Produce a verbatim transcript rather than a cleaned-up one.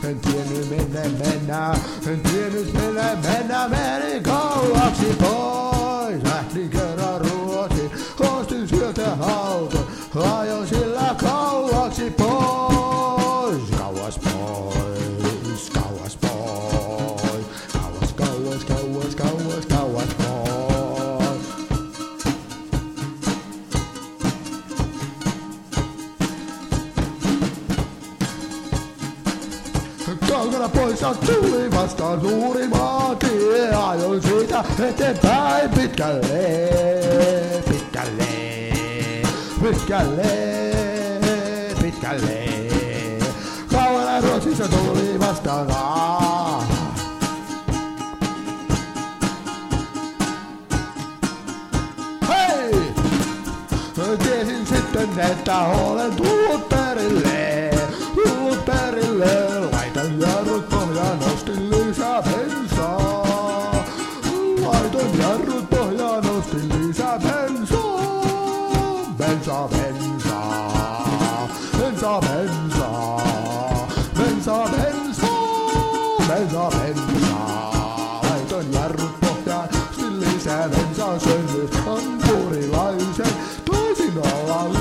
En tiennyt minne mennä, en tiennyt minne mennä, menin kauaksi pois. Lähtin kerran Ruotsiin, ostin sieltä auton, ajoin sillä kauaksi pois. Kauas pois, kauas pois, kauas, kauas, kauas, kauas, kauas pois. Kaukana poissa tuli vastaan suuri maatie, ajoin siitä eteenpäin pitkälle, pitkälle, pitkälle, pitkälle. Kaukana Ruotsissa tuli vastaan. Hei! Tiesin sitten, että olen tullut perille, tullut perille. Laitan jarrut pohjaan, nostin lisää bensaa. Laitan jarrut pohjaan, nostin lisää bensaa. Bensaa, bensaa, bensaa, bensaa, bensaa, bensaa, bensaa, bensaa. Laitan jarrut pohjaan, nostin lisää bensaa. Söin nyt hampurilaisen, taisin olla